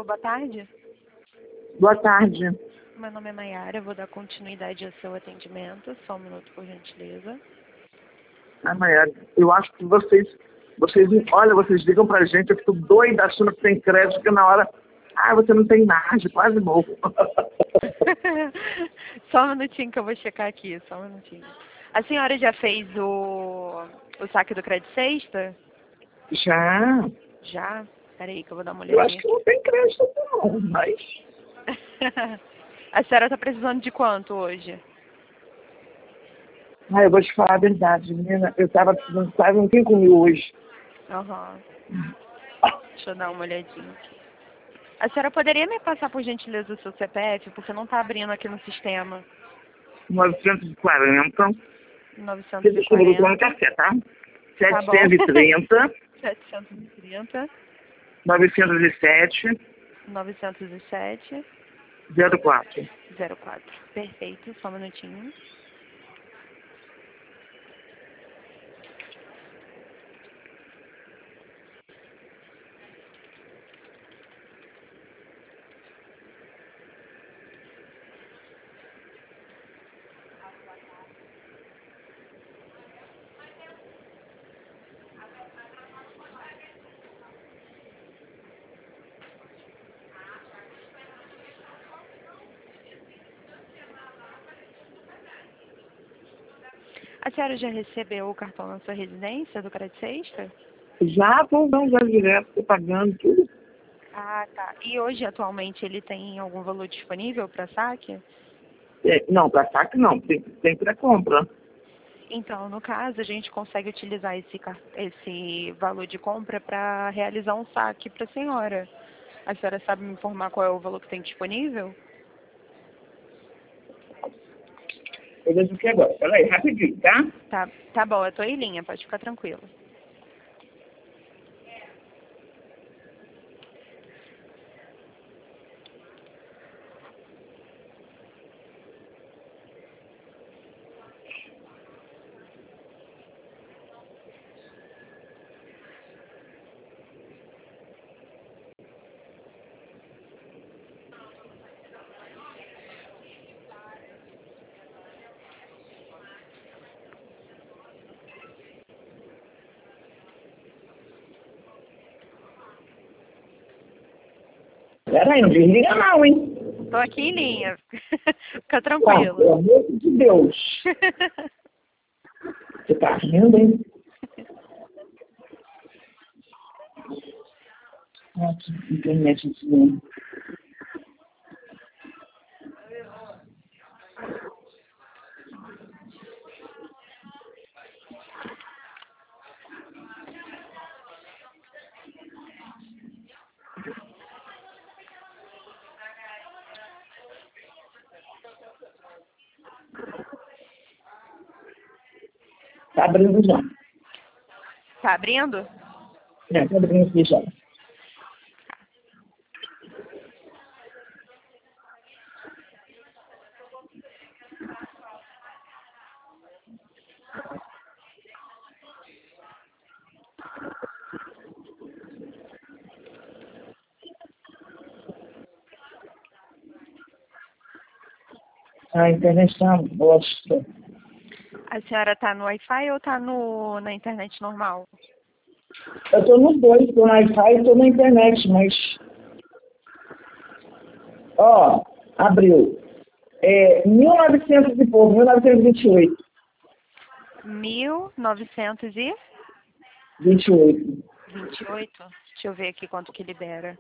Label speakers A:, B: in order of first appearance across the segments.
A: Alô, boa tarde.
B: Boa tarde.
A: Meu nome é Maiara, eu vou dar continuidade ao seu atendimento. Só um minuto, por gentileza.
B: Ah, Maiara, eu acho que vocês ligam pra gente, eu fico doida achando que tem crédito, porque na hora, você não tem margem, quase morro.
A: Só um minutinho que eu vou checar aqui, só um minutinho. A senhora já fez o saque do Crédito Sexta?
B: Já.
A: Já? Peraí que eu vou dar uma
B: Eu
A: olhadinha
B: acho que não tem crédito não, mas...
A: A senhora tá precisando de quanto hoje?
B: Eu vou te falar a verdade, menina, eu tava precisando, quase uns 5 mil hoje.
A: Aham. Deixa eu dar uma olhadinha aqui. A senhora poderia me passar, por gentileza, o seu CPF? Porque não tá abrindo aqui no sistema.
B: 940. Desculpa, eu tô
A: 940.
B: tomando café, tá?
A: Tá bom.
B: 730.
A: 730.
B: 907.
A: 907.
B: 04.
A: 04. Perfeito, só um minutinho. A senhora já recebeu o cartão na sua residência do Crédito Sexta?
B: Já, não, já direto, tô pagando tudo.
A: Ah, tá. E hoje, atualmente, ele tem algum valor disponível para saque?
B: Não, para saque não, tem pré-compra.
A: Então, no caso, a gente consegue utilizar esse valor de compra para realizar um saque para a senhora. A senhora sabe me informar qual é o valor que tem disponível?
B: Eu vejo aqui agora, peraí, rapidinho, tá?
A: Tá bom, eu tô em linha, pode ficar tranquilo.
B: Peraí, não desliga não, hein?
A: Tô aqui em linha, fica
B: Tá,
A: tranquilo.
B: pelo amor de Deus. Você tá rindo, hein? Que internet ensinando. Tá abrindo já.
A: Tá abrindo?
B: Tá abrindo aqui já. A internet tá uma bosta.
A: A senhora tá no Wi-Fi ou tá na internet normal?
B: Eu tô nos dois, tô no Wi-Fi e tô na internet, mas... Ó, abriu. 1900 e pouco, 1928.
A: 1928?
B: 28.
A: Deixa eu ver aqui quanto que libera.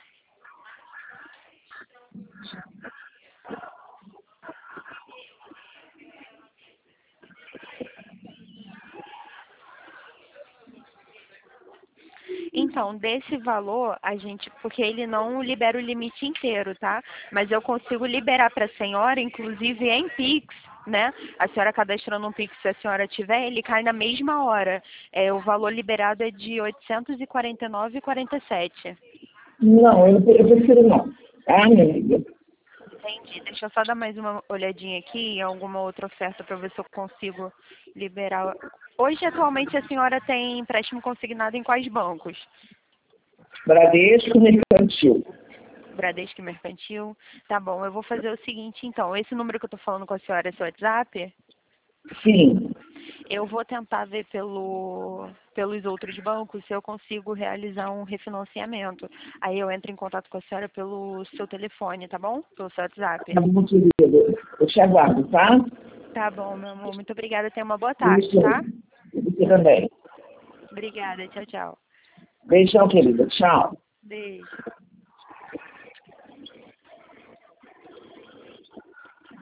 A: Então, desse valor, porque ele não libera o limite inteiro, tá? Mas eu consigo liberar para a senhora, inclusive em Pix, né? A senhora cadastrando um Pix, se a senhora tiver, ele cai na mesma hora. O valor liberado é de R$ 849,47.
B: Não, eu prefiro não. Tá, minha amiga?
A: Entendi. Deixa eu só dar mais uma olhadinha aqui em alguma outra oferta para ver se eu consigo liberar. Hoje, atualmente, a senhora tem empréstimo consignado em quais bancos?
B: Bradesco Mercantil.
A: Bradesco Mercantil. Tá bom, eu vou fazer o seguinte, então. Esse número que eu tô falando com a senhora é seu WhatsApp?
B: Sim.
A: Eu vou tentar ver pelos outros bancos se eu consigo realizar um refinanciamento. Aí eu entro em contato com a senhora pelo seu telefone, tá bom? Pelo seu WhatsApp.
B: Tá bom, querido. Eu te aguardo, tá?
A: Tá bom, meu amor. Muito obrigada. Tenha uma boa tarde, tá?
B: Você também.
A: Obrigada. Tchau, tchau.
B: Beijão, querida. Tchau.
A: Beijo.